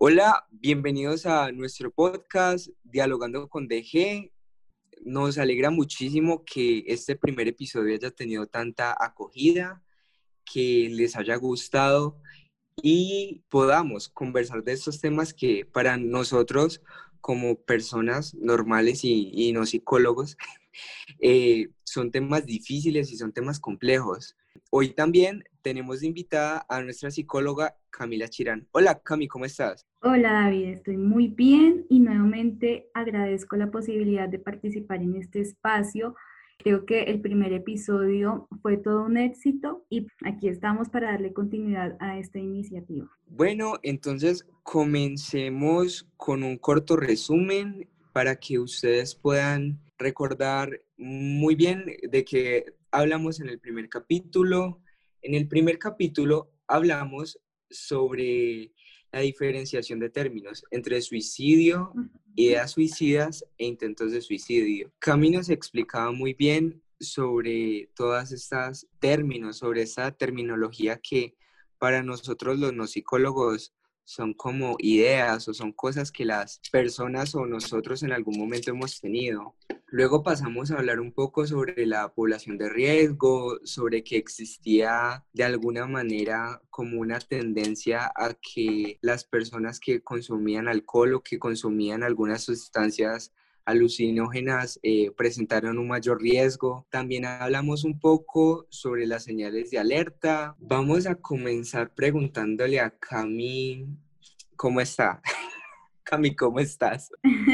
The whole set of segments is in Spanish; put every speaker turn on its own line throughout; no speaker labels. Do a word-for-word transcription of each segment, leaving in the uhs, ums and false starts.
Hola, bienvenidos a nuestro podcast Dialogando con D G. Nos alegra muchísimo que este primer episodio haya tenido tanta acogida, que les haya gustado y podamos conversar de estos temas que para nosotros como personas normales y, y no psicólogos eh, son temas difíciles y son temas complejos. Hoy también tenemos de invitada a nuestra psicóloga Camila Chirán. Hola Cami, ¿cómo estás?
Hola David, estoy muy bien y nuevamente agradezco la posibilidad de participar en este espacio. Creo que el primer episodio fue todo un éxito y aquí estamos para darle continuidad a esta iniciativa.
Bueno, entonces comencemos con un corto resumen para que ustedes puedan recordar muy bien de qué hablamos en el primer capítulo. En el primer capítulo hablamos sobre la diferenciación de términos entre suicidio, ideas suicidas e intentos de suicidio. Cami nos explicaba muy bien sobre todas estas términos, sobre esta terminología que para nosotros los no psicólogos son como ideas o son cosas que las personas o nosotros en algún momento hemos tenido. Luego pasamos a hablar un poco sobre la población de riesgo, sobre que existía de alguna manera como una tendencia a que las personas que consumían alcohol o que consumían algunas sustancias alucinógenas eh, presentaron un mayor riesgo. También hablamos un poco sobre las señales de alerta. Vamos a comenzar preguntándole a Cami, ¿cómo está? Cami, ¿cómo estás?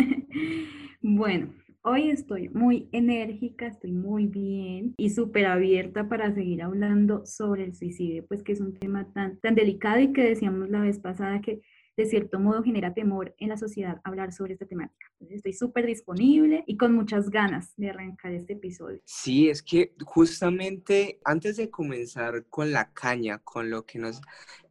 Bueno, hoy estoy muy enérgica, estoy muy bien y súper abierta para seguir hablando sobre el suicidio, pues que es un tema tan, tan delicado y que decíamos la vez pasada que de cierto modo genera temor en la sociedad hablar sobre esta temática. Entonces estoy súper disponible y con muchas ganas de arrancar este episodio.
Sí, es que justamente antes de comenzar con la caña, con lo que nos,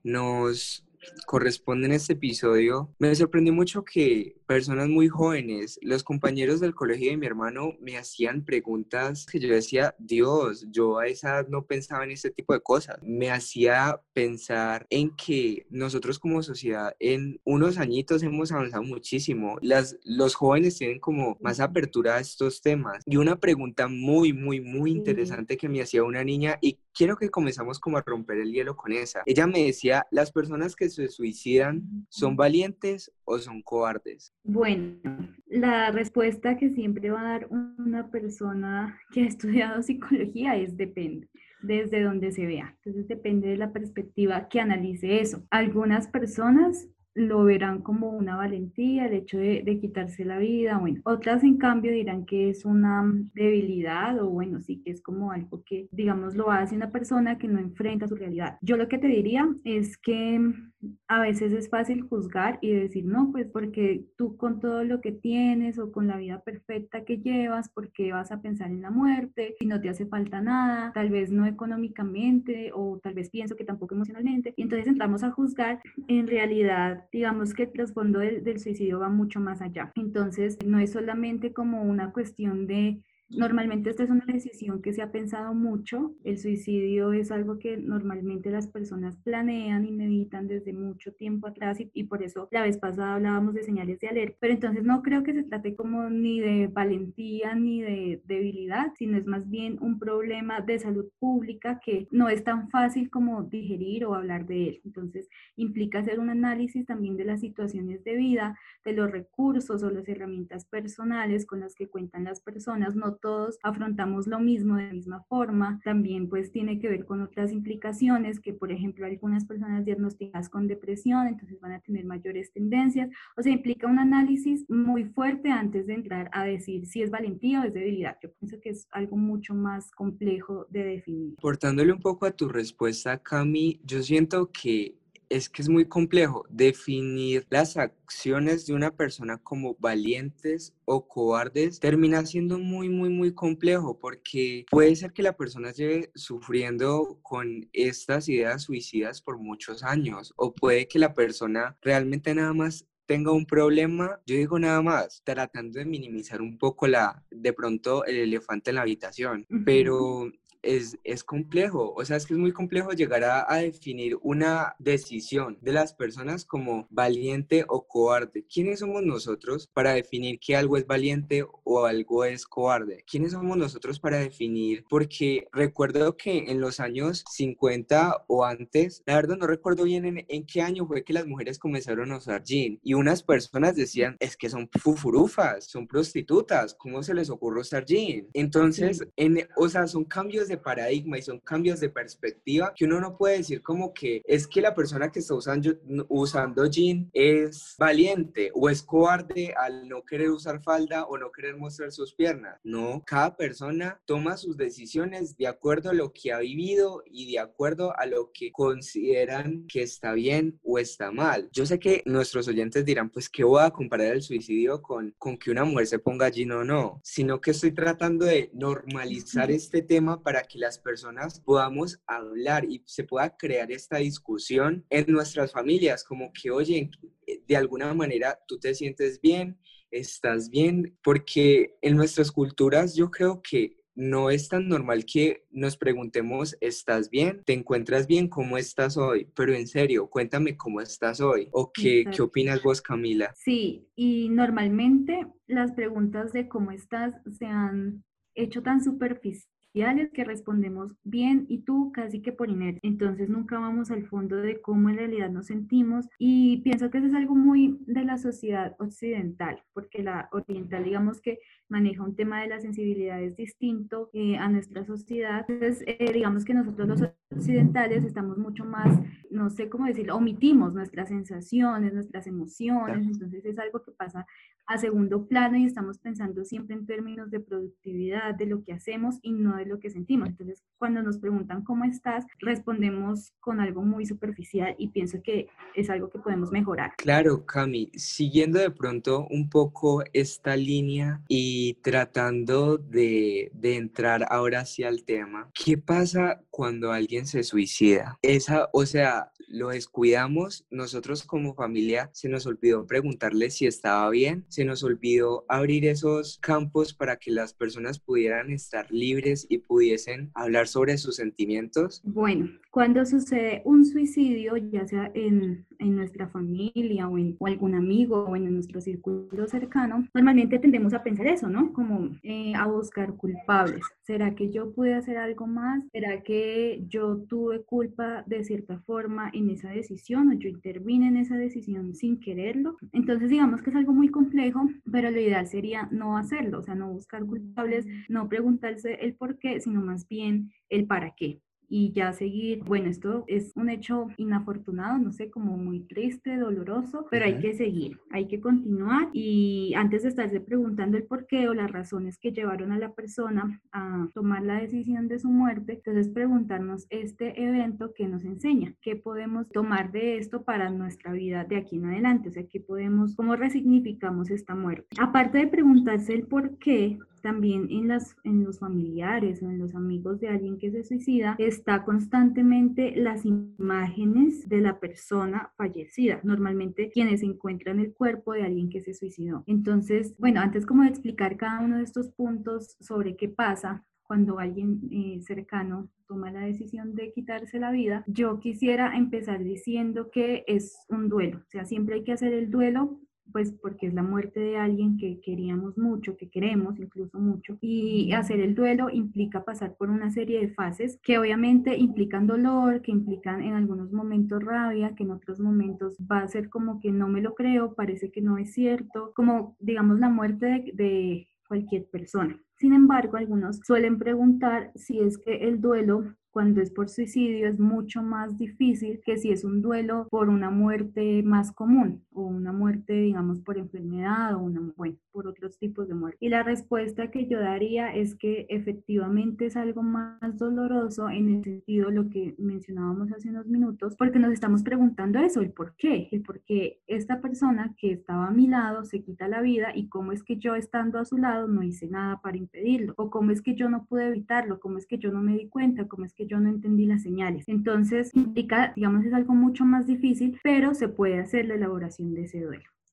nos corresponde en este episodio, me sorprendió mucho que personas muy jóvenes, los compañeros del colegio de mi hermano, me hacían preguntas que yo decía, Dios, yo a esa edad no pensaba en este tipo de cosas. Me hacía pensar en que nosotros como sociedad en unos añitos hemos avanzado muchísimo. Las, los jóvenes tienen como más apertura a estos temas. Y una pregunta muy, muy, muy
Sí.
interesante que me hacía una niña y quiero que comenzamos como a romper el hielo con esa. Ella me decía, ¿las personas que se suicidan son valientes o son cobardes?
Bueno, la respuesta que siempre va a dar una persona que ha estudiado psicología es depende, desde donde se vea. Entonces depende de la perspectiva que analice eso. Algunas personas lo verán como una valentía, el hecho de, de quitarse la vida, bueno, otras en cambio dirán que es una debilidad o bueno, sí que es como algo que, digamos, lo hace una persona que no enfrenta su realidad. Yo lo que te diría es que a veces es fácil juzgar y decir, no, pues porque tú con todo lo que tienes o con la vida perfecta que llevas, ¿por qué vas a pensar en la muerte? Si no te hace falta nada, tal vez no económicamente o tal vez pienso que tampoco emocionalmente. Y entonces entramos a juzgar. En realidad, digamos que el trasfondo del, del suicidio va mucho más allá. Entonces, no es solamente como una cuestión de normalmente esta es una decisión que se ha pensado mucho. El suicidio es algo que normalmente las personas planean y meditan desde mucho tiempo atrás y, y por eso la vez pasada hablábamos de señales de alerta. Pero entonces no creo que se trate como ni de valentía ni de debilidad, sino es más bien un problema de salud pública que no es tan fácil como digerir o hablar de él. Entonces implica hacer un análisis también de las situaciones de vida, de los recursos o las herramientas personales con las que cuentan las personas. No todos afrontamos lo mismo de la misma forma. También pues tiene que ver con otras implicaciones que, por ejemplo, algunas personas diagnosticadas con depresión, entonces van a tener mayores tendencias. O sea, implica un análisis muy fuerte antes de entrar a decir si es valentía o es debilidad. Yo pienso que es algo mucho más complejo de definir.
Aportándole un poco a tu respuesta, Cami, yo siento que es que es muy complejo definir las acciones de una persona como valientes o cobardes. Termina siendo muy, muy, muy complejo porque puede ser que la persona lleve sufriendo con estas ideas suicidas por muchos años o puede que la persona realmente nada más tenga un problema, yo digo nada más, tratando de minimizar un poco la, de pronto el elefante en la habitación,
Uh -huh.
pero es, es complejo, o sea, es que es muy complejo llegar a, a definir una decisión de las personas como valiente o cobarde. ¿Quiénes somos nosotros para definir que algo es valiente o algo es cobarde? ¿Quiénes somos nosotros para definir? Porque recuerdo que en los años cincuenta o antes, la verdad no recuerdo bien en, en qué año fue que las mujeres comenzaron a usar jean y unas personas decían, es que son fufurufas, son prostitutas, ¿cómo se les ocurre usar jean? Entonces,
Sí.
en, o sea, son cambios de paradigma y son cambios de perspectiva que uno no puede decir como que es que la persona que está usando, usando jean es valiente o es cobarde al no querer usar falda o no querer mostrar sus piernas. No, cada persona toma sus decisiones de acuerdo a lo que ha vivido y de acuerdo a lo que consideran que está bien o está mal. Yo sé que nuestros oyentes dirán, pues, ¿qué voy a comparar el suicidio con, con que una mujer se ponga jean o no? Sino que estoy tratando de normalizar este tema para que las personas podamos hablar y se pueda crear esta discusión en nuestras familias, como que, oye, de alguna manera tú te sientes bien, estás bien, porque en nuestras culturas yo creo que no es tan normal que nos preguntemos, ¿estás bien? ¿Te encuentras bien? ¿Cómo estás hoy? Pero en serio, cuéntame cómo estás hoy. ¿O qué, qué
Exacto.
opinas vos, Camila?
Sí, y normalmente las preguntas de cómo estás se han hecho tan superficiales que respondemos bien y tú casi que por inercia. Entonces nunca vamos al fondo de cómo en realidad nos sentimos y pienso que eso es algo muy de la sociedad occidental, porque la oriental digamos que maneja un tema de la sensibilidad es distinto eh, a nuestra sociedad. Entonces eh, digamos que nosotros los occidentales estamos mucho más, no sé cómo decirlo, omitimos nuestras sensaciones, nuestras emociones, entonces es algo que pasa a segundo plano y estamos pensando siempre en términos de productividad, de lo que hacemos y no de lo que sentimos. Entonces, cuando nos preguntan cómo estás, respondemos con algo muy superficial y pienso que es algo que podemos mejorar.
Claro, Cami, siguiendo de pronto un poco esta línea y tratando de, de entrar ahora hacia el tema, ¿qué pasa cuando alguien se suicida? Esa, o sea, lo descuidamos, nosotros como familia se nos olvidó preguntarle si estaba bien, se nos olvidó abrir esos campos para que las personas pudieran estar libres y pudiesen hablar sobre sus sentimientos.
Bueno, cuando sucede un suicidio, ya sea en, en nuestra familia o en o algún amigo o en nuestro círculo cercano, normalmente tendemos a pensar eso, ¿no? Como eh, a buscar culpables. ¿Será que yo pude hacer algo más? ¿Será que yo tuve culpa de cierta forma en esa decisión o yo intervine en esa decisión sin quererlo? Entonces, digamos que es algo muy complejo, pero lo ideal sería no hacerlo, o sea, no buscar culpables, no preguntarse el por qué, sino más bien el para qué y ya seguir, bueno, esto es un hecho inafortunado, no sé, como muy triste, doloroso, pero hay
Ujú.
que seguir, hay que continuar y antes de estarse preguntando el por qué o las razones que llevaron a la persona a tomar la decisión de su muerte, entonces preguntarnos este evento que nos enseña, qué podemos tomar de esto para nuestra vida de aquí en adelante, o sea, qué podemos, cómo resignificamos esta muerte. Aparte de preguntarse el por qué, también en, las, en los familiares o en los amigos de alguien que se suicida, está constantemente las imágenes de la persona fallecida, normalmente quienes encuentran el cuerpo de alguien que se suicidó. Entonces, bueno, antes como de explicar cada uno de estos puntos sobre qué pasa cuando alguien eh, cercano toma la decisión de quitarse la vida, yo quisiera empezar diciendo que es un duelo, o sea, siempre hay que hacer el duelo pues porque es la muerte de alguien que queríamos mucho, que queremos incluso mucho, y hacer el duelo implica pasar por una serie de fases que obviamente implican dolor, que implican en algunos momentos rabia, que en otros momentos va a ser como que no me lo creo, parece que no es cierto, como digamos la muerte de, de cualquier persona. Sin embargo, algunos suelen preguntar si es que el duelo cuando es por suicidio es mucho más difícil que si es un duelo por una muerte más común o una muerte, digamos, por enfermedad o una, bueno, por otros tipos de muerte. Y la respuesta que yo daría es que efectivamente es algo más doloroso en el sentido de lo que mencionábamos hace unos minutos, porque nos estamos preguntando eso, el por qué, el por qué esta persona que estaba a mi lado se quita la vida y cómo es que yo estando a su lado no hice nada para impedirlo, o cómo es que yo no pude evitarlo, cómo es que yo no me di cuenta, cómo es que yo no entendí las señales. Entonces, implica, digamos, es algo mucho más difícil, pero se puede hacer la elaboración de ese duelo.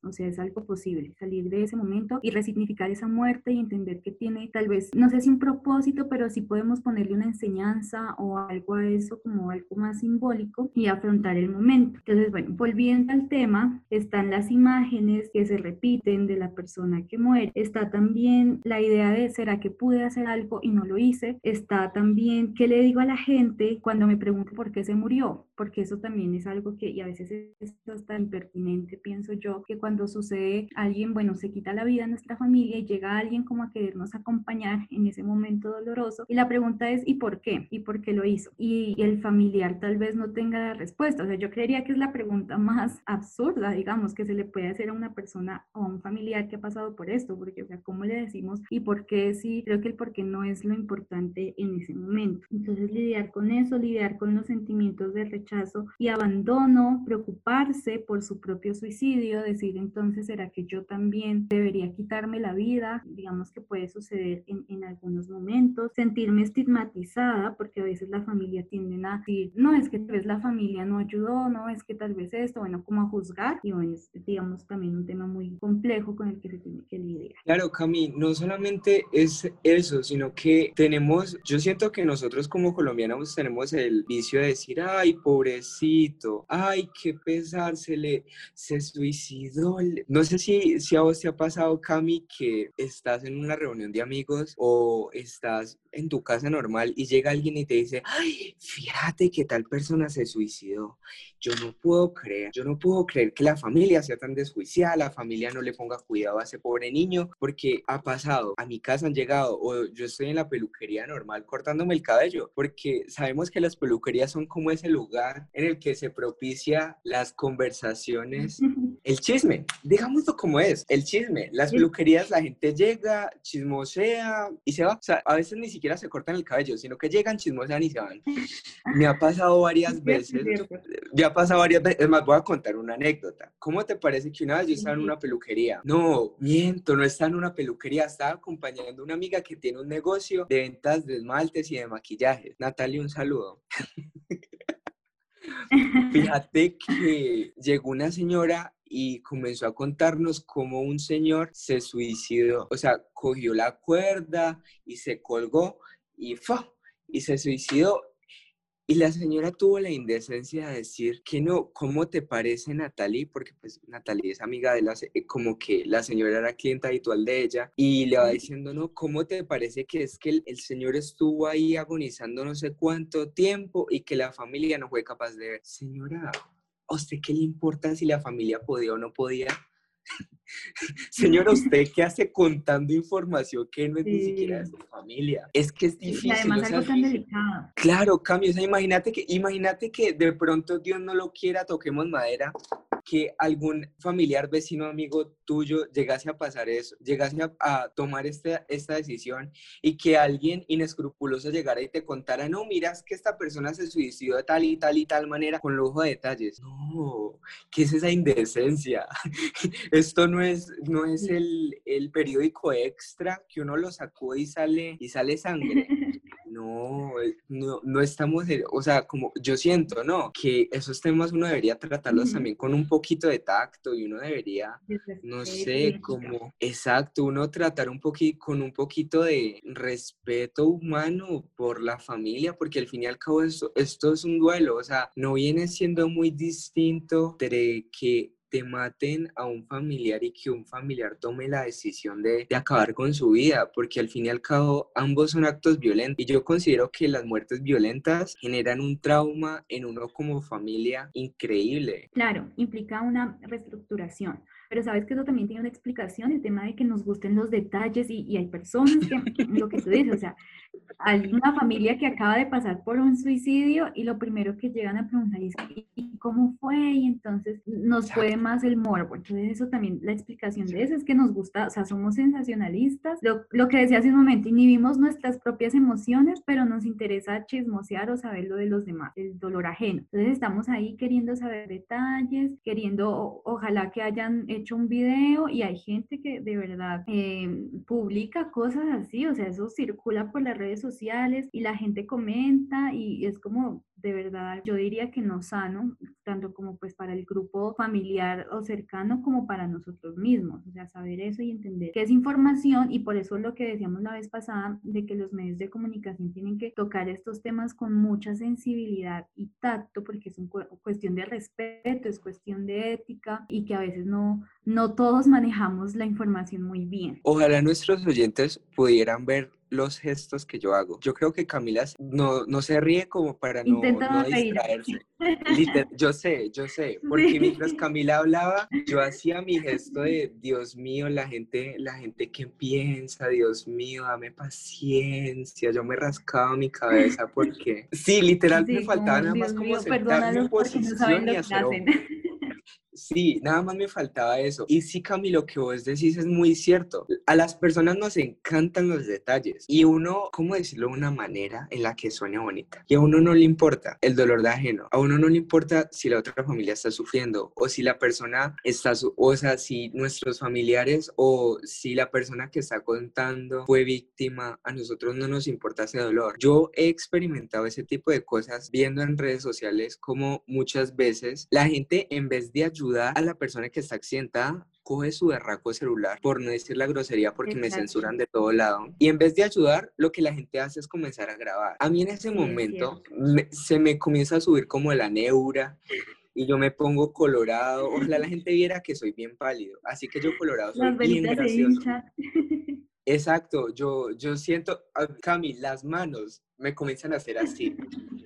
o sea, es algo posible, salir de ese momento y resignificar esa muerte y entender que tiene tal vez, no sé si un propósito, pero sí podemos ponerle una enseñanza o algo a eso como algo más simbólico y afrontar el momento. Entonces, bueno, volviendo al tema, están las imágenes que se repiten de la persona que muere, está también la idea de ¿será que pude hacer algo y no lo hice? Está también ¿qué le digo a la gente cuando me pregunto por qué se murió? Porque eso también es algo que, y a veces es hasta impertinente, pienso yo, que cuando sucede alguien, bueno, se quita la vida en nuestra familia y llega alguien como a querernos acompañar en ese momento doloroso y la pregunta es ¿y por qué? ¿Y por qué lo hizo? Y, y el familiar tal vez no tenga la respuesta, o sea, yo creería que es la pregunta más absurda, digamos, que se le puede hacer a una persona o a un familiar que ha pasado por esto, porque, o sea, ¿cómo le decimos y por qué? Sí, creo que el por qué no es lo importante en ese momento. Entonces, lidiar con eso, lidiar con los sentimientos de rechazo y abandono, preocuparse por su propio suicidio, decir entonces, ¿será que yo también debería quitarme la vida? Digamos que puede suceder en, en algunos momentos, sentirme estigmatizada, porque a veces la familia tienden a decir, no, es que tal vez la familia no ayudó, no, es que tal vez esto, bueno, como a juzgar, y bueno, es digamos también un tema muy complejo con el que se tiene que lidiar.
Claro, Cami, no solamente es eso, sino que tenemos, yo siento que nosotros como colombianos tenemos el vicio de decir, ay, pobrecito, ay, qué pesar, se le, se suicidó. No sé si, si a vos te ha pasado, Cami, que estás en una reunión de amigos o estás en tu casa normal y llega alguien y te dice, ay, fíjate que tal persona se suicidó. Yo no puedo creer, yo no puedo creer que la familia sea tan desjuiciada, la familia no le ponga cuidado a ese pobre niño, porque ha pasado, a mi casa han llegado, o yo estoy en la peluquería normal cortándome el cabello, porque sabemos que las peluquerías son como ese lugar en el que se propicia las conversaciones, el chisme, digámoslo como es, el chisme. Las peluquerías, la gente llega, chismosea y se va. O sea, a veces ni siquiera se cortan el cabello, sino que llegan, chismosean y se van. Me ha pasado varias veces, me ha pasado varias veces, es más, voy a contar una anécdota. ¿Cómo te parece que una vez yo estaba en una peluquería? No, miento, no estaba en una peluquería, estaba acompañando a una amiga que tiene un negocio de ventas de esmaltes y de maquillajes. Natalia, un saludo. Fíjate que llegó una señora y comenzó a contarnos cómo un señor se suicidó, o sea, cogió la cuerda y se colgó y ¡fua! Y se suicidó. Y la señora tuvo la indecencia de decir que no, ¿cómo te parece Natalie? Porque pues Natalie es amiga de la, eh, como que la señora era clienta habitual de ella y le va diciendo, no, ¿cómo te parece que es que el, el señor estuvo ahí agonizando no sé cuánto tiempo y que la familia no fue capaz de ver? Señora, ¿a usted qué le importa si la familia podía o no podía? Señora, ¿usted qué hace contando información que no es ni siquiera de
Sí,
su familia? Es que es
sí, y
difícil,
además
o sea,
algo tan delicado.
claro, cambio, o sea, imagínate que, imagínate que de pronto Dios no lo quiera, toquemos madera, que algún familiar, vecino, amigo tuyo llegase a pasar eso, llegase a, a tomar este, esta decisión y que alguien inescrupuloso llegara y te contara, no, miras que esta persona se suicidó de tal y tal y tal manera, con lujo de detalles. No, ¿qué es esa indecencia? Esto no es, no es el, el periódico Extra que uno lo sacó y sale, y sale sangre. No, eh, no, no estamos, de- o sea, como yo siento, ¿no? Que esos temas uno debería tratarlos
Ujú.
también con un poquito de tacto y uno debería,
De
no
respeto y
sé,
ética.
como, exacto, uno tratar un poquito, con un poquito de respeto humano por la familia, porque al fin y al cabo esto, esto es un duelo, o sea, no viene siendo muy distinto entre que te maten a un familiar y que un familiar tome la decisión de, de acabar con su vida, porque al fin y al cabo ambos son actos violentos y yo considero que las muertes violentas generan un trauma en uno como familia increíble.
Claro, implica una reestructuración, pero sabes que eso también tiene una explicación, el tema de que nos gusten los detalles y, y hay personas que, lo que tú dices, o sea, hay una familia que acaba de pasar por un suicidio y lo primero que llegan a preguntar es ¿y cómo fue? Y entonces nos puede
Exacto.
más el morbo. Entonces eso también, la explicación de eso es que nos gusta, o sea, somos sensacionalistas. Lo, lo que decía hace un momento, inhibimos nuestras propias emociones, pero nos interesa chismosear o saber lo de los demás, el dolor ajeno. Entonces estamos ahí queriendo saber detalles, queriendo, o, ojalá que hayan hecho un video y hay gente que de verdad eh, publica cosas así, o sea, eso circula por las redes sociales y la gente comenta y es como de verdad, yo diría que no sano, tanto como pues para el grupo familiar o cercano como para nosotros mismos. O sea, saber eso y entender que es información, y por eso lo que decíamos la vez pasada, de que los medios de comunicación tienen que tocar estos temas con mucha sensibilidad y tacto, porque es una cuestión de respeto, es cuestión de ética, y que a veces no, no todos manejamos la información muy bien.
Ojalá nuestros oyentes pudieran ver los gestos que yo hago. Yo creo que Camila no, no se ríe como para no,
Intento
no
no reírme.
distraerse. Liter- yo sé, yo sé, porque mientras
Sí.
Camila hablaba, yo hacía mi gesto de Dios mío, la gente, la gente que piensa, Dios mío, dame paciencia. Yo me rascaba mi cabeza porque sí, literal me
Sí,
faltaba
como,
nada más
Dios
como
mío,
sentarme en
perdónalos porque no saben
posición y
lo que
hacer
hacen.
ojo. Sí, nada más me faltaba eso. Y sí, Cami, lo que vos decís es muy cierto. A las personas nos encantan los detalles y uno, ¿cómo decirlo de una manera en la que suene bonita? Y a uno no le importa el dolor de ajeno. A uno no le importa si la otra familia está sufriendo o si la persona está, su o sea, si nuestros familiares o si la persona que está contando fue víctima. A nosotros no nos importa ese dolor. Yo he experimentado ese tipo de cosas viendo en redes sociales como muchas veces la gente, en vez de ayudar a la persona que está accidentada, coge su berraco celular, por no decir la grosería porque me
Exacto.
censuran de todo lado, y en vez de ayudar, lo que la gente hace es comenzar a grabar. A mí en ese
Sí, es
momento
cierto.
me, se me comienza a subir como la neura y yo me pongo colorado. Ojalá la gente viera que soy bien pálido, así que yo colorado soy
Las
bien
venitas se
gracioso.
hinchan.
Exacto, yo, yo siento, ah, Cami, las manos me comienzan a hacer así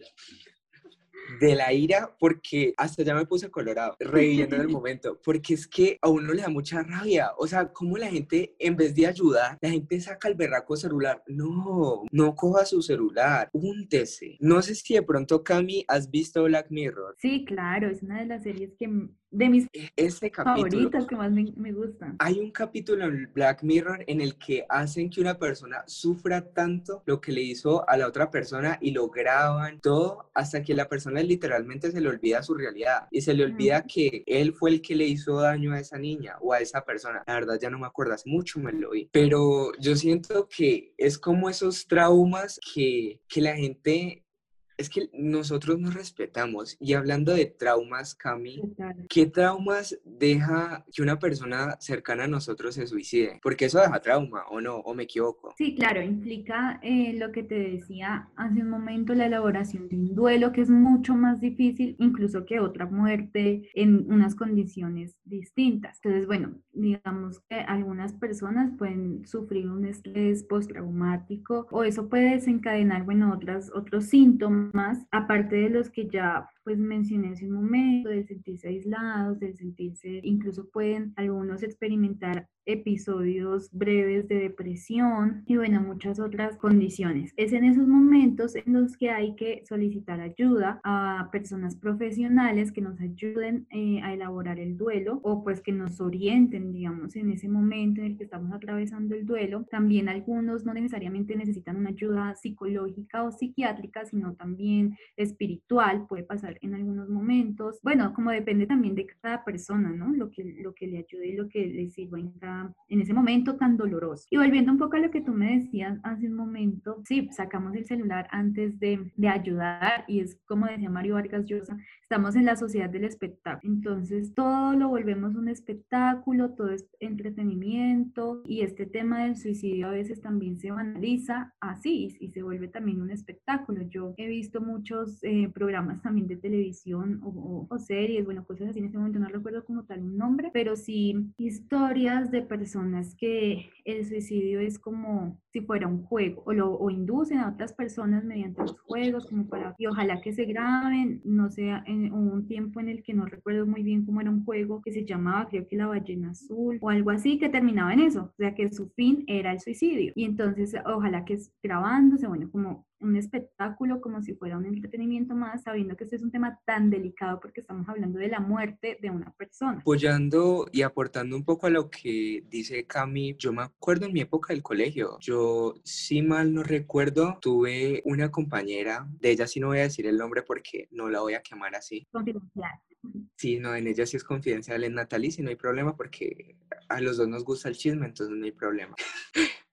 de la ira, porque hasta ya me puse colorado, reviviendo el momento, porque es que a uno le da mucha rabia. O sea, como la gente, en vez de ayudar, la gente saca el berraco celular. No, no coja su celular, úntese. No sé si de pronto, Cami, has visto Black Mirror.
Sí, claro, es una de las series que, de mis
E- Este capítulo,
favoritas que más me, me gustan.
hay un capítulo en Black Mirror en el que hacen que una persona sufra tanto lo que le hizo a la otra persona y lo graban todo hasta que la persona literalmente se le olvida su realidad y se le olvida
Ujú.
que él fue el que le hizo daño a esa niña o a esa persona. La verdad ya no me acuerdo, hace mucho me lo vi, pero yo siento que es como esos traumas que, que la gente... Es que nosotros nos respetamos. Y hablando de traumas, Cami,
Total.
¿qué traumas deja que una persona cercana a nosotros se suicide? Porque eso deja trauma, ¿o no? ¿O me equivoco?
Sí, claro, implica eh, lo que te decía hace un momento, la elaboración de un duelo que es mucho más difícil incluso que otra muerte en unas condiciones distintas. Entonces, bueno, digamos que algunas personas pueden sufrir un estrés postraumático o eso puede desencadenar, bueno, otras, otros síntomas, aparte de los que ya pues mencioné hace un momento, del sentirse aislados, del sentirse, incluso pueden algunos experimentar episodios breves de depresión y bueno, muchas otras condiciones. Es en esos momentos en los que hay que solicitar ayuda a personas profesionales que nos ayuden eh, a elaborar el duelo o pues que nos orienten, digamos, en ese momento en el que estamos atravesando el duelo. También algunos no necesariamente necesitan una ayuda psicológica o psiquiátrica, sino también espiritual, puede pasar en algunos momentos. Bueno, como depende también de cada persona, ¿no? Lo que, lo que le ayude y lo que le sirva en, cada, en ese momento tan doloroso. Y volviendo un poco a lo que tú me decías hace un momento, sí, sacamos el celular antes de, de ayudar y es como decía Mario Vargas Llosa, estamos en la sociedad del espectáculo. Entonces, todo lo volvemos un espectáculo, todo es entretenimiento y este tema del suicidio a veces también se banaliza así y se vuelve también un espectáculo. Yo he visto muchos eh, programas también de televisión o, o, o series, bueno, cosas así, en este momento no recuerdo como tal un nombre, pero sí historias de personas que el suicidio es como si fuera un juego o lo o inducen a otras personas mediante los juegos como para y ojalá que se graben, no sé, en hubo un tiempo en el que no recuerdo muy bien cómo era un juego que se llamaba, creo que La Ballena Azul o algo así, que terminaba en eso, o sea que su fin era el suicidio y entonces ojalá que es grabándose, bueno, como un espectáculo, como si fuera un entretenimiento más, sabiendo que este es un tema tan delicado porque estamos hablando de la muerte de una persona.
Apoyando y aportando un poco a lo que dice Cami, yo me acuerdo en mi época del colegio, yo si mal no recuerdo, tuve una compañera, de ella sí no voy a decir el nombre porque no la voy a quemar así.
Confidencial.
Sí, no, en ella sí es confidencial, en Natalie sí no hay problema porque a los dos nos gusta el chisme, entonces no hay problema.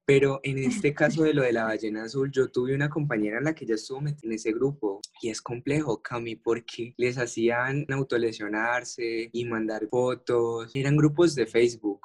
Pero en este caso de lo de la ballena azul, yo tuve una compañera en la que ya estuvo metida en ese grupo y es complejo, Cami, porque les hacían autolesionarse y mandar fotos. Eran grupos de Facebook.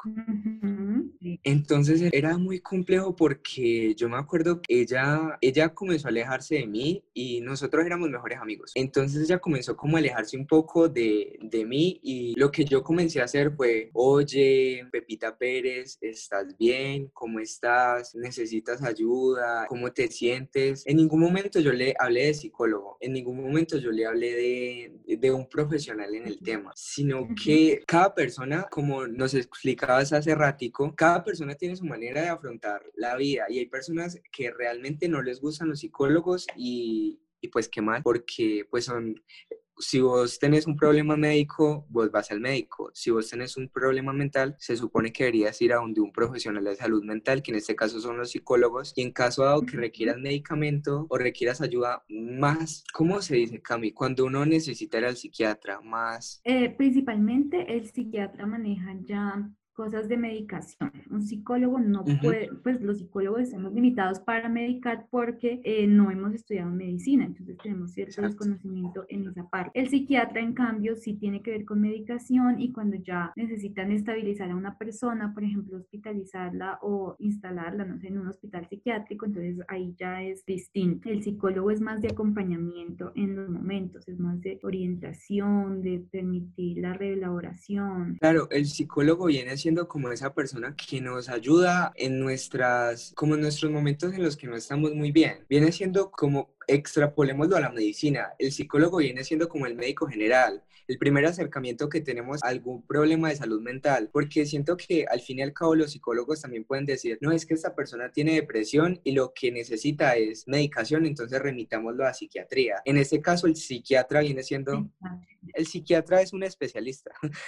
Ujú, sí.
Entonces era muy complejo porque yo me acuerdo que ella, ella comenzó a alejarse de mí y nosotros éramos mejores amigos. Entonces ella comenzó como a alejarse un poco de, de mí y lo que yo comencé a hacer fue, oye, Pepita Pérez, ¿estás bien? ¿Cómo estás? ¿Necesitas ayuda? ¿Cómo te sientes? En ningún momento yo le hablé de psicólogo, en ningún momento yo le hablé de, de un profesional en el tema, sino
Ujú.
que cada persona, como nos explicabas hace ratico, cada persona tiene su manera de afrontar la vida y hay personas que realmente no les gustan los psicólogos y, y pues qué mal, porque pues son, si vos tenés un problema médico, vos vas al médico. Si vos tenés un problema mental, se supone que deberías ir a donde un profesional de salud mental, que en este caso son los psicólogos, y en caso dado que requieras medicamento o requieras ayuda más, ¿cómo se dice, Cami? Cuando uno necesita ir al psiquiatra, más...
Eh, principalmente el psiquiatra maneja ya cosas de medicación. Un psicólogo no
Ujú,
puede, pues los psicólogos estamos limitados para medicar porque eh, no hemos estudiado medicina, entonces tenemos cierto
exacto.
desconocimiento en esa parte. El psiquiatra, en cambio, sí tiene que ver con medicación y cuando ya necesitan estabilizar a una persona, por ejemplo, hospitalizarla o instalarla, no sé, en un hospital psiquiátrico, entonces ahí ya es distinto. El psicólogo es más de acompañamiento en los momentos, es más de orientación, de permitir la reelaboración.
Claro, el psicólogo viene siendo como esa persona que nos ayuda en nuestras, como en nuestros momentos en los que no estamos muy bien. Viene siendo como, extrapolémoslo a la medicina, el psicólogo viene siendo como el médico general, el primer acercamiento que tenemos a algún problema de salud mental, porque siento que al fin y al cabo los psicólogos también pueden decir, no, es que esta persona tiene depresión y lo que necesita es medicación, entonces remitámoslo a psiquiatría. En este caso, el psiquiatra viene siendo...
Exacto.
El psiquiatra es un especialista,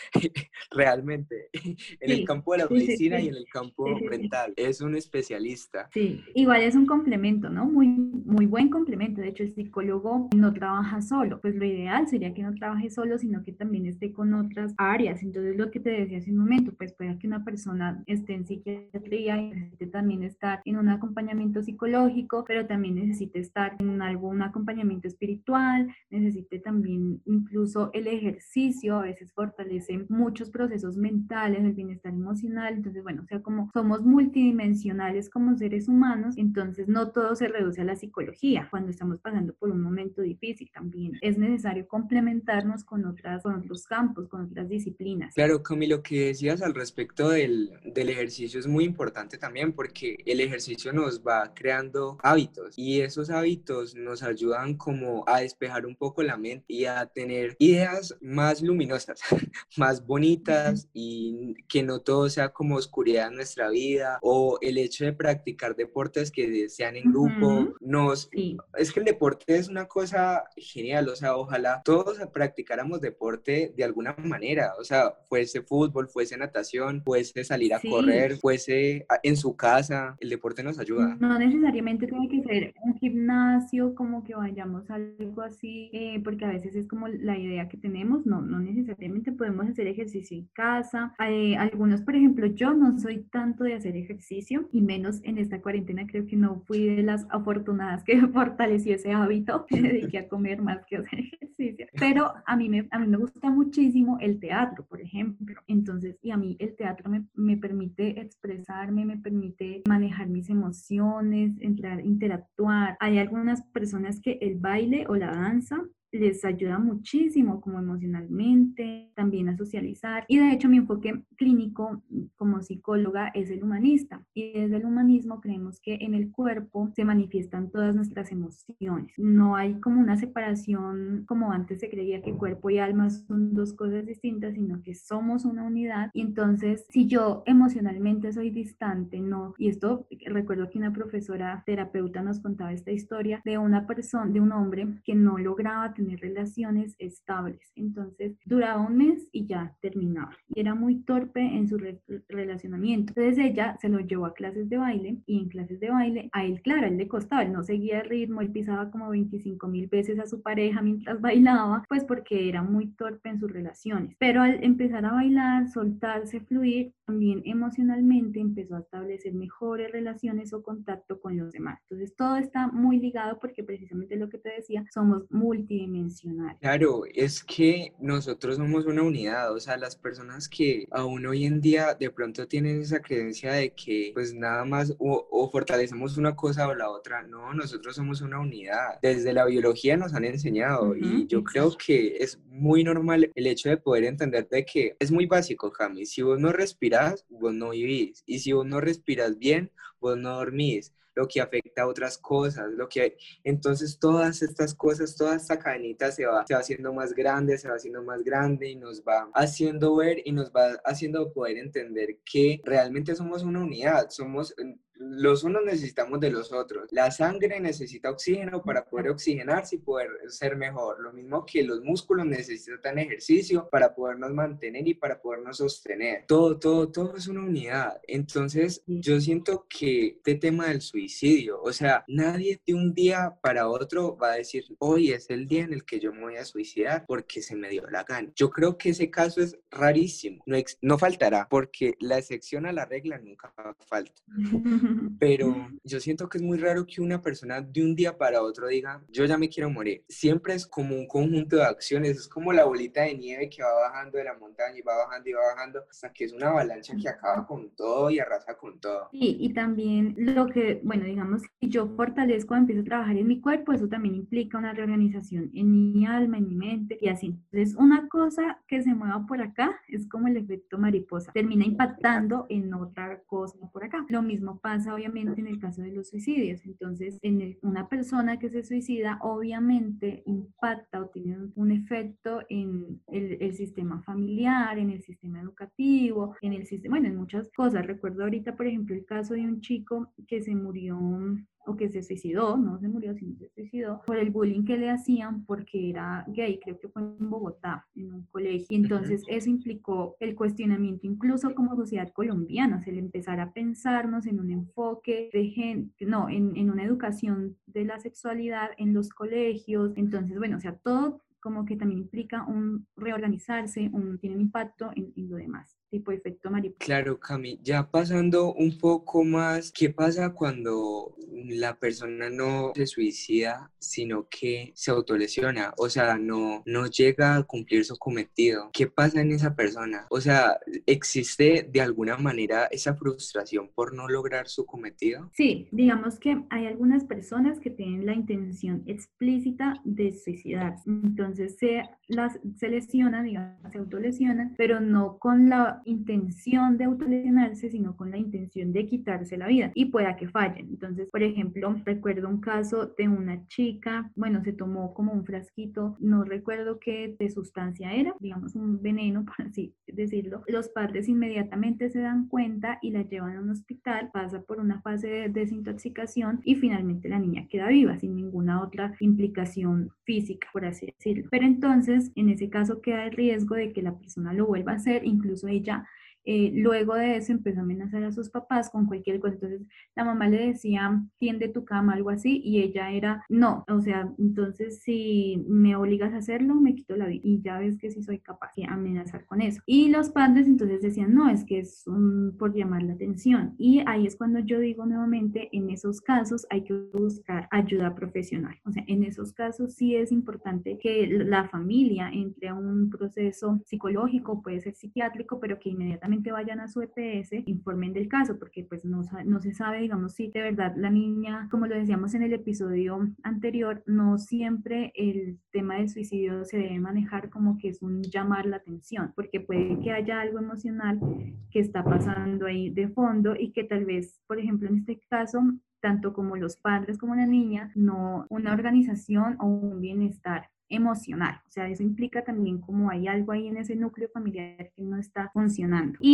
realmente, en el
Sí,
campo de la
sí, sí,
medicina y en
sí,
el
sí,
campo
sí, sí.
mental, es un especialista.
Sí, igual es un complemento, ¿no? Muy, muy buen complemento. De hecho, el psicólogo no trabaja solo. Pues lo ideal sería que no trabaje solo, sino que también esté con otras áreas. Entonces, lo que te decía hace un momento, pues puede que una persona esté en psiquiatría y necesite también estar en un acompañamiento psicológico, pero también necesite estar en algún acompañamiento espiritual, necesite también incluso el ejercicio, a veces fortalece muchos procesos mentales, el bienestar emocional. Entonces, bueno, o sea, como somos multidimensionales como seres humanos, entonces no todo se reduce a la psicología. Cuando estamos pasando por un momento difícil también es necesario complementarnos con, otras, con otros campos, con otras disciplinas.
Claro, Cami, lo que decías al respecto del, del ejercicio es muy importante también porque el ejercicio nos va creando hábitos y esos hábitos nos ayudan como a despejar un poco la mente y a tener ideas más luminosas, más bonitas y que no todo sea como oscuridad en nuestra vida o el hecho de practicar deportes que sean en grupo.
Ujú,
Nos,
sí.
es que el deporte es una cosa genial, o sea, ojalá todos practicáramos deporte de alguna manera, o sea, fuese fútbol, fuese natación, fuese salir a correr,
Sí,
fuese a- en su casa, el deporte nos ayuda.
no necesariamente tiene que ser un gimnasio, como que vayamos a algo así, eh, porque a veces es como la idea que tenemos, no, no necesariamente podemos hacer ejercicio en casa. Eh, algunos, por ejemplo, yo no soy tanto de hacer ejercicio y menos en esta cuarentena, creo que no fui de las afortunadas que fortaleció ese hábito, me dediqué a comer más que a hacer ejercicio, pero a mí me, a mí me gusta muchísimo el teatro, por ejemplo, entonces, y a mí el teatro me, me permite expresarme, me permite manejar mis emociones, entrar, interactuar. Hay algunas personas que el baile o la danza les ayuda muchísimo como emocionalmente, también a socializar. Y de hecho mi enfoque clínico como psicóloga es el humanista. Y desde el humanismo creemos que en el cuerpo se manifiestan todas nuestras emociones. No hay como una separación como antes se creía que cuerpo y alma son dos cosas distintas, sino que somos una unidad. Y entonces si yo emocionalmente soy distante, no, y esto recuerdo que una profesora terapeuta nos contaba esta historia de una persona, de un hombre que no lograba tener tener relaciones estables. Entonces duraba un mes y ya terminaba. Y era muy torpe en su re relacionamiento. Entonces ella se lo llevó a clases de baile y en clases de baile a él, claro, a él le costaba, él no seguía el ritmo, él pisaba como veinticinco mil veces a su pareja mientras bailaba, pues porque era muy torpe en sus relaciones. Pero al empezar a bailar, soltarse, fluir, también emocionalmente empezó a establecer mejores relaciones o contacto con los demás. Entonces todo está muy ligado porque precisamente lo que te decía, somos multidimensionales.
Claro, es que nosotros somos una unidad, o sea, las personas que aún hoy en día de pronto tienen esa creencia de que pues nada más o, o fortalecemos una cosa o la otra, no, nosotros somos una unidad. Desde la biología nos han enseñado y
Uh-huh,
yo creo
exacto.
que es muy normal el hecho de poder entender de que es muy básico, Cami, si vos no respirás, vos no vivís, y si vos no respiras bien, vos no dormís, lo que afecta a otras cosas, lo que entonces todas estas cosas, toda esta cadenita se va, se va haciendo más grande, se va haciendo más grande y nos va haciendo ver y nos va haciendo poder entender que realmente somos una unidad, somos los unos necesitamos de los otros. La sangre necesita oxígeno para poder oxigenarse y poder ser mejor. Lo mismo que los músculos necesitan ejercicio para podernos mantener y para podernos sostener. Todo, todo, todo es una unidad. Entonces,
Sí.
yo siento que este tema del suicidio, o sea, nadie de un día para otro va a decir, hoy es el día en el que yo me voy a suicidar porque se me dio la gana. Yo creo que ese caso es rarísimo. No, ex- no faltará porque la excepción a la regla nunca falta. Pero yo siento que es muy raro que una persona de un día para otro diga, yo ya me quiero morir. Siempre es como un conjunto de acciones, es como la bolita de nieve que va bajando de la montaña y va bajando y va bajando hasta que es una avalancha que acaba con todo y arrasa con todo.
Sí, y también lo que, bueno, digamos, si yo fortalezco, empiezo a trabajar en mi cuerpo, eso también implica una reorganización en mi alma, en mi mente y así. Entonces, una cosa que se mueva por acá es como el efecto mariposa, termina impactando en otra cosa por acá. Lo mismo pasa, obviamente, en el caso de los suicidios. Entonces, en el- una persona que se suicida, obviamente, impacta o tiene un, un efecto en el, el sistema familiar, en el sistema educativo, en el sistema, bueno, en muchas cosas. Recuerdo ahorita, por ejemplo, el caso de un chico que se murió o que se suicidó, no se murió, sino se suicidó por el bullying que le hacían porque era gay, creo que fue en Bogotá, en un colegio. Y
Ujú.
entonces eso implicó el cuestionamiento incluso como sociedad colombiana, el empezar a pensarnos en un enfoque de gen, no, en, en una educación de la sexualidad en los colegios. Entonces, bueno, o sea, todo como que también implica un reorganizarse, un, tiene un impacto en, en lo demás, tipo efecto mariposa.
Claro, Cami, ya pasando un poco más, ¿qué pasa cuando la persona no se suicida, sino que se autolesiona? O sea, no, no llega a cumplir su cometido. ¿Qué pasa en esa persona? O sea, ¿existe de alguna manera esa frustración por no lograr su cometido?
Sí, digamos que hay algunas personas que tienen la intención explícita de suicidarse, entonces se, las, se lesionan, digamos, se autolesionan, pero no con la intención de autolesionarse, sino con la intención de quitarse la vida y pueda que fallen. Entonces, por ejemplo, recuerdo un caso de una chica, bueno, se tomó como un frasquito, no recuerdo qué de sustancia era, digamos un veneno, por así decirlo. Los padres inmediatamente se dan cuenta y la llevan a un hospital, pasa por una fase de desintoxicación y finalmente la niña queda viva sin ninguna otra implicación física, por así decirlo. Pero entonces, en ese caso queda el riesgo de que la persona lo vuelva a hacer, incluso ella eh, luego de eso empezó a amenazar a sus papás con cualquier cosa. Entonces la mamá le decía, tiende tu cama, algo así, y ella era, no, o sea, entonces si me obligas a hacerlo, me quito la vida. Y ya ves que sí soy capaz de amenazar con eso. Y los padres entonces decían, no, es que es un, por llamar la atención. Y ahí es cuando yo digo nuevamente, en esos casos hay que buscar ayuda profesional. O sea, en esos casos sí es importante que la familia entre a un proceso psicológico, puede ser psiquiátrico, pero que inmediatamente vayan a su E P S, informen del caso, porque pues no, no se sabe, digamos, si de verdad la niña, como lo decíamos en el episodio anterior, no siempre el tema del suicidio se debe manejar como que es un llamar la atención, porque puede que haya algo emocional que está pasando ahí de fondo y que tal vez, por ejemplo, en este caso, tanto como los padres como la niña, no una organización o un bienestar emocional. O sea, eso implica también como hay algo ahí en ese núcleo familiar que no está funcionando. Y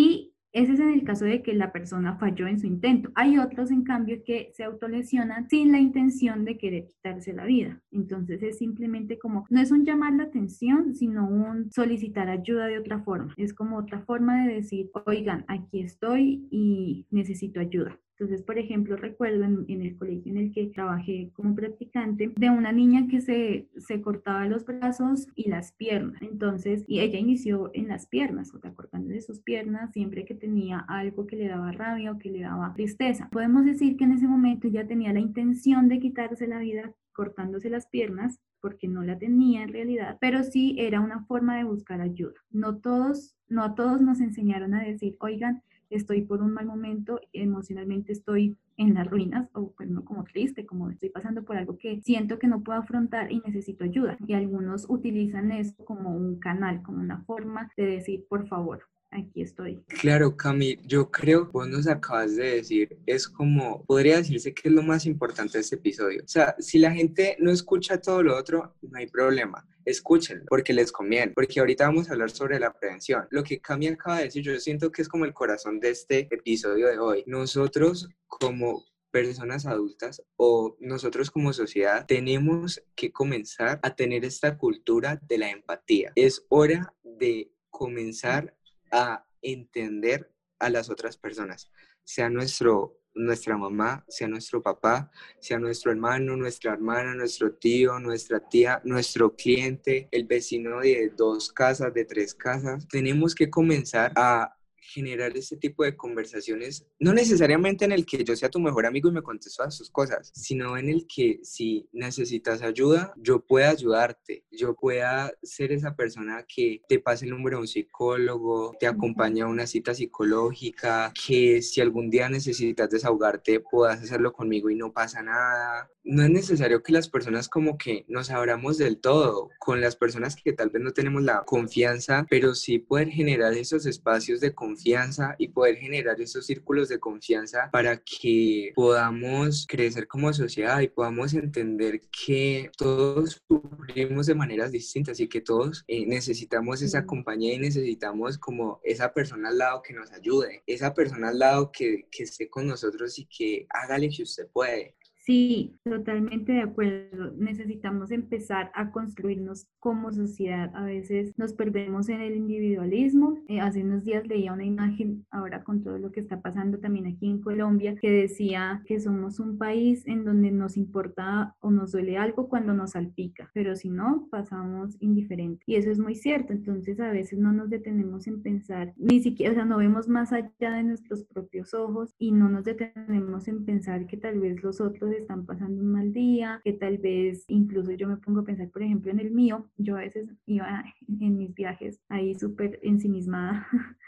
Ese es en el caso de que la persona falló en su intento. Hay otros, en cambio, que se autolesionan sin la intención de querer quitarse la vida. Entonces es simplemente como, no es un llamar la atención, sino un solicitar ayuda de otra forma. Es como otra forma de decir, oigan, aquí estoy y necesito ayuda. Entonces, por ejemplo, recuerdo en, en el colegio en el que trabajé como practicante de una niña que se, se cortaba los brazos y las piernas. Entonces, y ella inició en las piernas, o sea, cortándole sus piernas siempre que tenía algo que le daba rabia o que le daba tristeza. Podemos decir que en ese momento ella tenía la intención de quitarse la vida cortándose las piernas, porque no la tenía en realidad, pero sí era una forma de buscar ayuda. No todos, no a todos nos enseñaron a decir, oigan, estoy por un mal momento, emocionalmente estoy en las ruinas, o pues no, como triste, como estoy pasando por algo que siento que no puedo afrontar y necesito ayuda. Y algunos utilizan esto como un canal, como una forma de decir, por favor, aquí estoy.
Claro, Cami, yo creo que vos nos acabas de decir, es como, podría decirse que es lo más importante de este episodio. O sea, si la gente no escucha todo lo otro, no hay problema. Escúchenlo, porque les conviene, porque ahorita vamos a hablar sobre la prevención. Lo que Cami acaba de decir, yo siento que es como el corazón de este episodio de hoy. Nosotros como personas adultas o nosotros como sociedad tenemos que comenzar a tener esta cultura de la empatía. Es hora de comenzar a entender a las otras personas, sea nuestro, nuestra mamá, sea nuestro papá, sea nuestro hermano, nuestra hermana, nuestro tío, nuestra tía, nuestro cliente, el vecino de dos casas, de tres casas. Tenemos que comenzar a generar este tipo de conversaciones, no necesariamente en el que yo sea tu mejor amigo y me contes todas sus cosas, sino en el que si necesitas ayuda, yo pueda ayudarte, yo pueda ser esa persona que te pase el número de un psicólogo, te acompañe a una cita psicológica, que si algún día necesitas desahogarte, puedas hacerlo conmigo y no pasa nada. No es necesario que las personas como que nos abramos del todo con las personas que tal vez no tenemos la confianza, pero sí poder generar esos espacios de confianza y poder generar esos círculos de confianza para que podamos crecer como sociedad y podamos entender que todos sufrimos de maneras distintas y que todos eh, necesitamos esa compañía y necesitamos como esa persona al lado que nos ayude, esa persona al lado que, que esté con nosotros y que hágale que usted puede.
Sí, totalmente de acuerdo. Necesitamos empezar a construirnos como sociedad. A veces nos perdemos en el individualismo. Eh, hace unos días leía una imagen, ahora con todo lo que está pasando también aquí en Colombia, que decía que somos un país en donde nos importa o nos duele algo cuando nos salpica, pero si no, pasamos indiferente. Y eso es muy cierto. Entonces a veces no nos detenemos en pensar, ni siquiera, o sea, no vemos más allá de nuestros propios ojos y no nos detenemos en pensar que tal vez los otros están pasando un mal día, que tal vez incluso yo me pongo a pensar, por ejemplo, en el mío. Yo a veces iba en mis viajes ahí súper ensimismada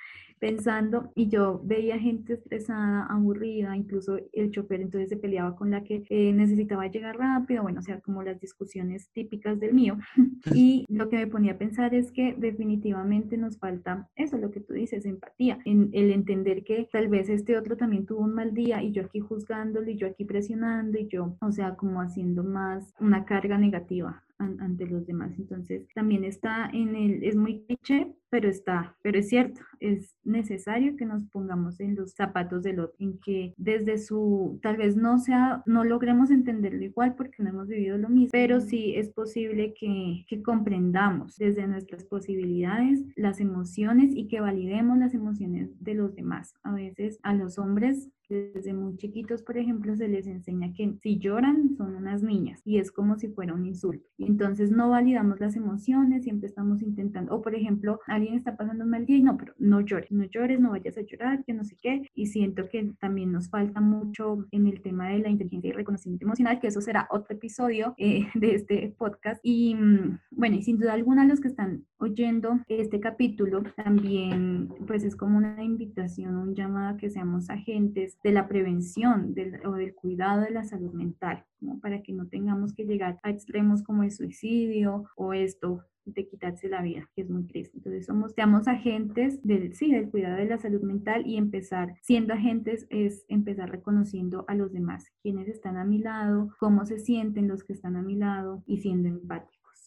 pensando y yo veía gente estresada, aburrida, incluso el chofer entonces se peleaba con la que eh, necesitaba llegar rápido, bueno, o sea, como las discusiones típicas del mío. Y lo que me ponía a pensar es que definitivamente nos falta eso, lo que tú dices, empatía, en el entender que tal vez este otro también tuvo un mal día y yo aquí juzgándolo y yo aquí presionando y yo, o sea, como haciendo más una carga negativa ante los demás. Entonces también está en el, es muy cliché, pero está, pero es cierto, es necesario que nos pongamos en los zapatos del otro, en que desde su, tal vez no sea, no logremos entenderlo igual porque no hemos vivido lo mismo, pero sí es posible que, que comprendamos desde nuestras posibilidades las emociones y que validemos las emociones de los demás. A veces a los hombres desde muy chiquitos, por ejemplo, se les enseña que si lloran son unas niñas y es como si fuera un insulto. Y entonces no validamos las emociones, siempre estamos intentando, o por ejemplo, alguien está pasando un mal día y no, pero no llores, no llores, no vayas a llorar, que no sé qué. Y siento que también nos falta mucho en el tema de la inteligencia y reconocimiento emocional, que eso será otro episodio eh, de este podcast. Y bueno, y sin duda alguna los que están oyendo este capítulo también pues es como una invitación, un llamado a que seamos agentes de la prevención del, o del cuidado de la salud mental, ¿no? Para que no tengamos que llegar a extremos como el suicidio o esto de quitarse la vida, que es muy triste. Entonces somos, seamos agentes del, sí, del cuidado de la salud mental y empezar, siendo agentes es empezar reconociendo a los demás, quienes están a mi lado, cómo se sienten los que están a mi lado y siendo empáticos.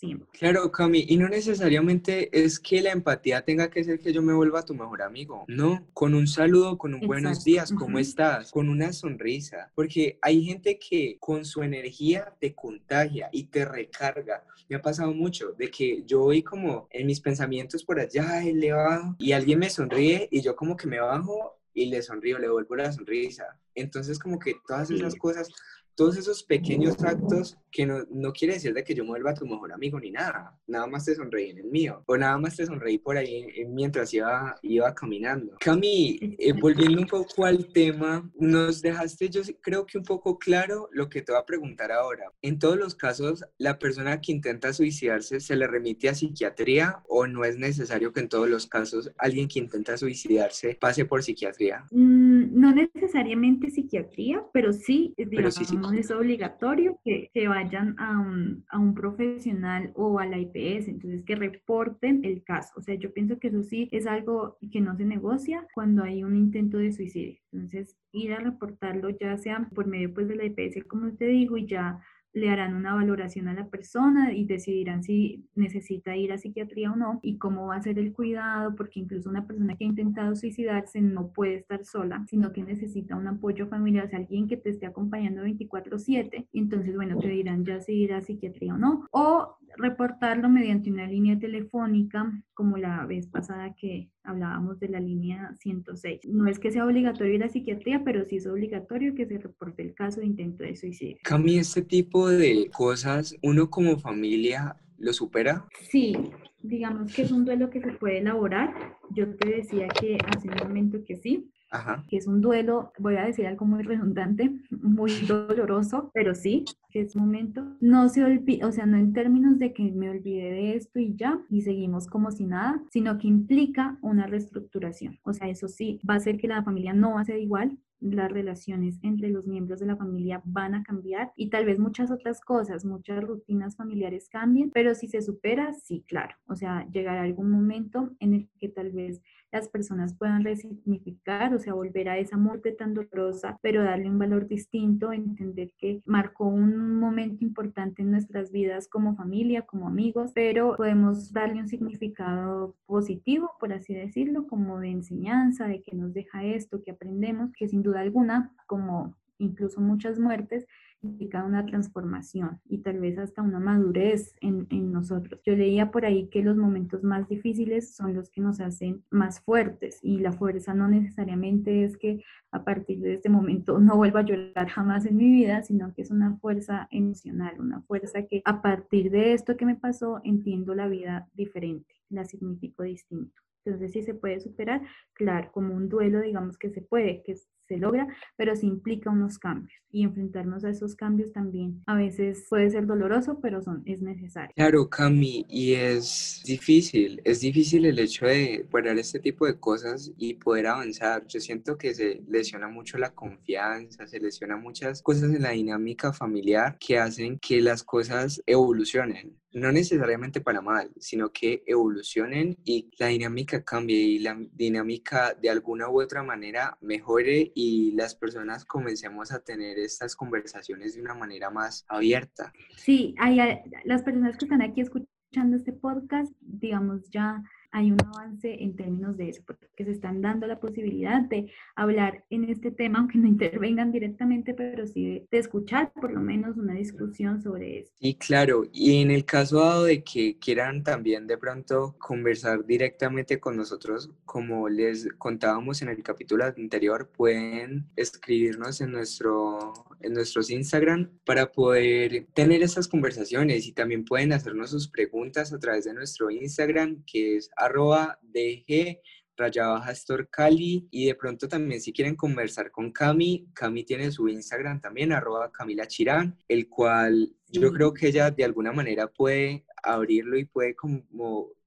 siempre.
Claro, Cami, y no necesariamente es que la empatía tenga que ser que yo me vuelva tu mejor amigo. No, con un saludo, con un buenos
Exacto.
días, ¿cómo
Ujú.
estás? Con una sonrisa. Porque hay gente que con su energía te contagia y te recarga. Me ha pasado mucho de que yo voy como en mis pensamientos por allá, elevado, y alguien me sonríe y yo como que me bajo y le sonrío, le devuelvo la sonrisa. Entonces como que todas esas
Sí.
cosas, todos esos pequeños actos que no, no quiere decir de que yo me vuelva tu mejor amigo ni nada, nada más te sonreí en el mío, o nada más te sonreí por ahí eh, mientras iba, iba caminando. Cami, eh,
Exacto.
volviendo un poco al tema, nos dejaste yo sí- creo que un poco claro lo que te voy a preguntar ahora. En todos los casos, ¿la persona que intenta suicidarse se le remite a psiquiatría o no es necesario que en todos los casos alguien que intenta suicidarse pase por psiquiatría?
Mm, No necesariamente psiquiatría, pero sí, eh,
Pero sí, sí.
digamos, es obligatorio que, que vayan a un, a un profesional o a la I P S, entonces que reporten el caso. O sea, yo pienso que eso sí es algo que no se negocia cuando hay un intento de suicidio. Entonces, ir a reportarlo ya sea por medio pues de la I P S, como te digo, y ya le harán una valoración a la persona y decidirán si necesita ir a psiquiatría o no y cómo va a ser el cuidado, porque incluso una persona que ha intentado suicidarse no puede estar sola, sino que necesita un apoyo familiar, o sea, alguien que te esté acompañando veinticuatro siete. Entonces, bueno, te dirán ya si ir a psiquiatría o no, o reportarlo mediante una línea telefónica, como la vez pasada que hablábamos de la línea ciento seis. No es que sea obligatorio ir a psiquiatría, pero sí es obligatorio que se reporte el caso de intento de suicidio.
Cami, este tipo de cosas, uno como familia lo supera.
Sí, digamos que es un duelo que se puede elaborar. Yo te decía que hace un momento que sí,
Ajá.
que es un duelo, voy a decir algo muy redundante, muy doloroso, pero sí, que es un momento. No se olvida, o sea, no en términos de que me olvidé de esto y ya, y seguimos como si nada, sino que implica una reestructuración. O sea, eso sí, va a hacer que la familia no va a ser igual, las relaciones entre los miembros de la familia van a cambiar y tal vez muchas otras cosas, muchas rutinas familiares cambien, pero si se supera, sí, claro. O sea, llegará algún momento en el que tal vez las personas puedan resignificar, o sea, volver a esa muerte tan dolorosa, pero darle un valor distinto, entender que marcó un momento importante en nuestras vidas como familia, como amigos, pero podemos darle un significado positivo, por así decirlo, como de enseñanza, de que nos deja esto, que aprendemos, que sin duda alguna, como incluso muchas muertes, implica una transformación y tal vez hasta una madurez en, en nosotros. Yo leía por ahí que los momentos más difíciles son los que nos hacen más fuertes y la fuerza no necesariamente es que a partir de este momento no vuelva a llorar jamás en mi vida, sino que es una fuerza emocional, una fuerza que a partir de esto que me pasó entiendo la vida diferente, la significo distinto. Entonces, si se puede superar, claro, como un duelo, digamos que se puede, que se logra, pero sí implica unos cambios y enfrentarnos a esos cambios también a veces puede ser doloroso, pero son, es necesario.
Claro, Cami, y es difícil, es difícil el hecho de parar este tipo de cosas y poder avanzar. Yo siento que se lesiona mucho la confianza, se lesiona muchas cosas en la dinámica familiar que hacen que las cosas evolucionen. No necesariamente para mal, sino que evolucionen y la dinámica cambie y la dinámica de alguna u otra manera mejore y las personas comencemos a tener estas conversaciones de una manera más abierta.
Sí, hay, hay- las personas que están aquí escuchando este podcast, digamos, ya hay un avance en términos de eso, porque se están dando la posibilidad de hablar en este tema, aunque no intervengan directamente, pero sí de, de escuchar por lo menos una discusión sobre eso.
Sí, claro. Y en el caso dado de que quieran también de pronto conversar directamente con nosotros, como les contábamos en el capítulo anterior, pueden escribirnos en nuestro, en nuestros Instagram para poder tener esas conversaciones y también pueden hacernos sus preguntas a través de nuestro Instagram, que es arroba dg raya baja store Cali, y de pronto también si quieren conversar con Cami, Cami tiene su Instagram también, arroba Camila Chirán, el cual yo
Sí,
creo que ella de alguna manera puede abrirlo y puede como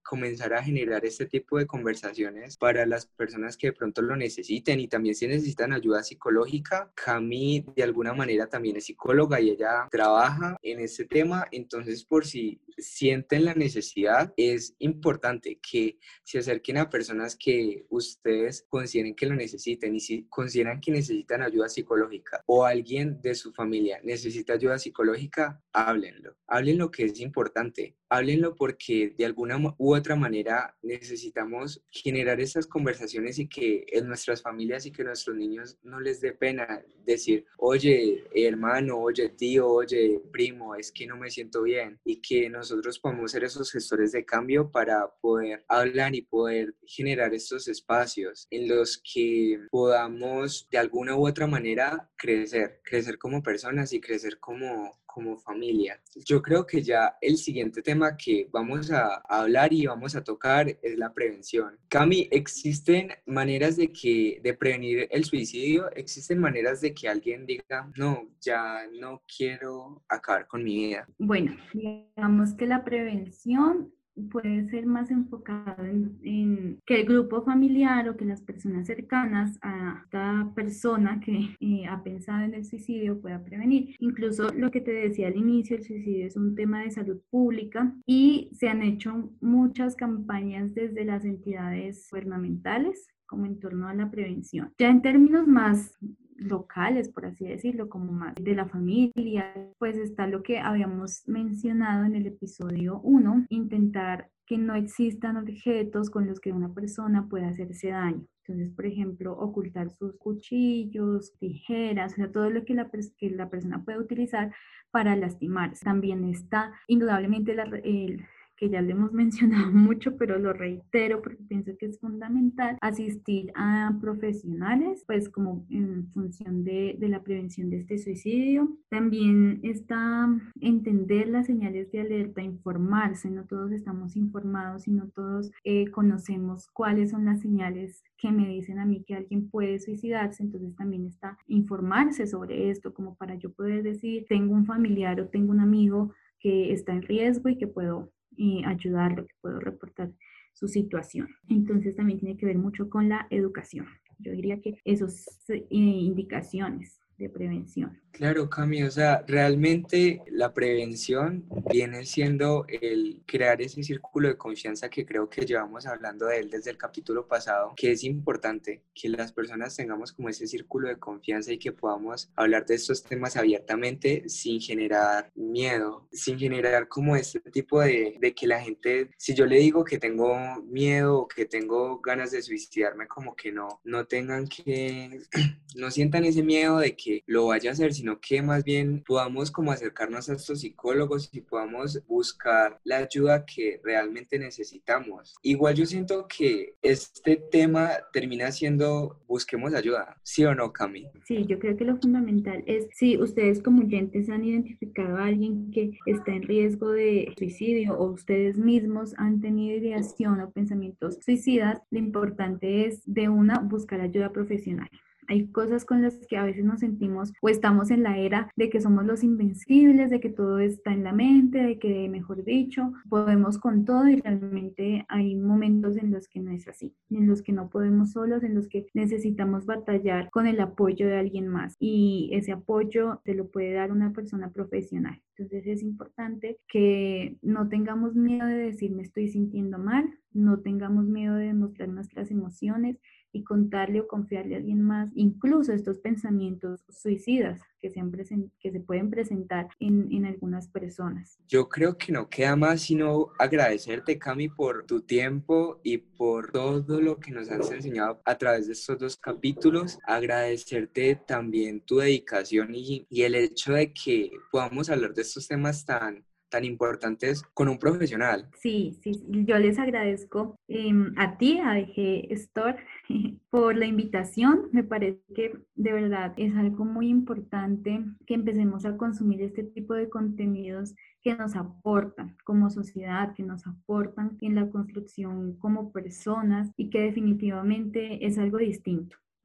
comenzar a generar este tipo de conversaciones para las personas que de pronto lo necesiten y también si necesitan ayuda psicológica. Cami de alguna manera también es psicóloga y ella trabaja en este tema, entonces por si sienten la necesidad, es importante que se acerquen a personas que ustedes consideren que lo necesiten y si consideran que necesitan ayuda psicológica o alguien de su familia necesita ayuda psicológica, háblenlo. Háblenlo que es importante. Háblenlo porque de alguna u otra manera necesitamos generar esas conversaciones y que en nuestras familias y que a nuestros niños no les dé pena decir, oye, hermano, oye, tío, oye, primo, es que no me siento bien y que nosotros podamos ser esos gestores de cambio para poder hablar y poder generar estos espacios en los que podamos de alguna u otra manera crecer, crecer como personas y crecer como como familia. Yo creo que ya el siguiente tema que vamos a, a hablar y vamos a tocar es la prevención. Cami, ¿existen maneras de que de prevenir el suicidio? ¿Existen maneras de que alguien diga, no, ya no quiero acabar con mi vida?
Bueno, digamos que la prevención puede ser más enfocado en, en que el grupo familiar o que las personas cercanas a esta persona que eh, ha pensado en el suicidio pueda prevenir. Incluso lo que te decía al inicio, el suicidio es un tema de salud pública y se han hecho muchas campañas desde las entidades gubernamentales como en torno a la prevención. Ya en términos más locales, por así decirlo, como más de la familia, pues está lo que habíamos mencionado en el episodio uno, intentar que no existan objetos con los que una persona pueda hacerse daño. Entonces, por ejemplo, ocultar sus cuchillos, tijeras, o sea, todo lo que la, que la persona puede utilizar para lastimarse. También está indudablemente la, el que ya lo hemos mencionado mucho, pero lo reitero porque pienso que es fundamental, asistir a profesionales, pues como en función de, de la prevención de este suicidio. También está entender las señales de alerta, informarse, no todos estamos informados y no todos eh, conocemos cuáles son las señales que me dicen a mí que alguien puede suicidarse, entonces también está informarse sobre esto, como para yo poder decir, tengo un familiar o tengo un amigo que está en riesgo y que puedo y ayudarlo, que puedo reportar su situación. Entonces también tiene que ver mucho con la educación. Yo diría que esas eh, indicaciones de prevención.
Claro, Cami, o sea, realmente la prevención viene siendo el crear ese círculo de confianza que creo que llevamos hablando de él desde el capítulo pasado, que es importante que las personas tengamos como ese círculo de confianza y que podamos hablar de estos temas abiertamente sin generar miedo, sin generar como este tipo de, de que la gente, si yo le digo que tengo miedo o que tengo ganas de suicidarme, como que no, no tengan que, no sientan ese miedo de que lo vaya a hacer, sino que más bien podamos como acercarnos a estos psicólogos y podamos buscar la ayuda que realmente necesitamos. Igual yo siento que este tema termina siendo busquemos ayuda, ¿sí o no, Cami?
Sí, yo creo que lo fundamental es si ustedes como oyentes han identificado a alguien que está en riesgo de suicidio o ustedes mismos han tenido ideación o pensamientos suicidas, lo importante es de una buscar ayuda profesional. Hay cosas con las que a veces nos sentimos o estamos en la era de que somos los invencibles, de que todo está en la mente, de que, mejor dicho, podemos con todo y realmente hay momentos en los que no es así, en los que no podemos solos, en los que necesitamos batallar con el apoyo de alguien más y ese apoyo te lo puede dar una persona profesional. Entonces es importante que no tengamos miedo de decir me estoy sintiendo mal, no tengamos miedo de demostrar nuestras emociones y contarle o confiarle a alguien más, incluso estos pensamientos suicidas que se, present, que se pueden presentar en, en algunas personas.
Yo creo que no queda más sino agradecerte, Cami, por tu tiempo y por todo lo que nos has enseñado a través de estos dos capítulos. Agradecerte también tu dedicación y, y el hecho de que podamos hablar de estos temas tan tan importantes con un profesional.
Sí, sí, yo les agradezco eh, a ti, a D G Store, por la invitación. Me parece que de verdad es algo muy importante que empecemos a consumir este tipo de contenidos que nos aportan como sociedad, que nos aportan en la construcción como personas y que definitivamente es algo distinto.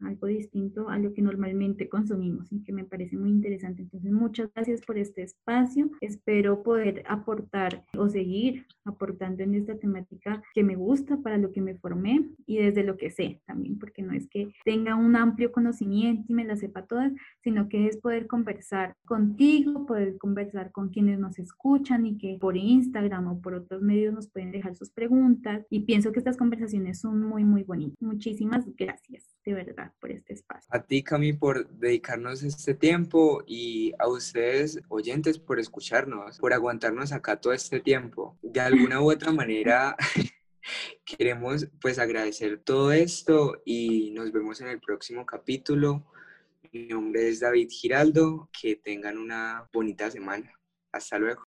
algo distinto a lo que normalmente consumimos y que me parece muy interesante. Entonces, muchas gracias por este espacio. Espero poder aportar o seguir aportando en esta temática que me gusta, para lo que me formé y desde lo que sé también, porque no es que tenga un amplio conocimiento y me las sepa todas, sino que es poder conversar contigo, poder conversar con quienes nos escuchan y que por Instagram o por otros medios nos pueden dejar sus preguntas, y pienso que estas conversaciones son muy, muy bonitas. Muchísimas gracias, de verdad, por este espacio.
A ti, Cami, por dedicarnos este tiempo y a ustedes, oyentes, por escucharnos, por aguantarnos acá todo este tiempo. De alguna u otra manera, queremos pues agradecer todo esto y nos vemos en el próximo capítulo. Mi nombre es David Giraldo. Que tengan una bonita semana. Hasta luego.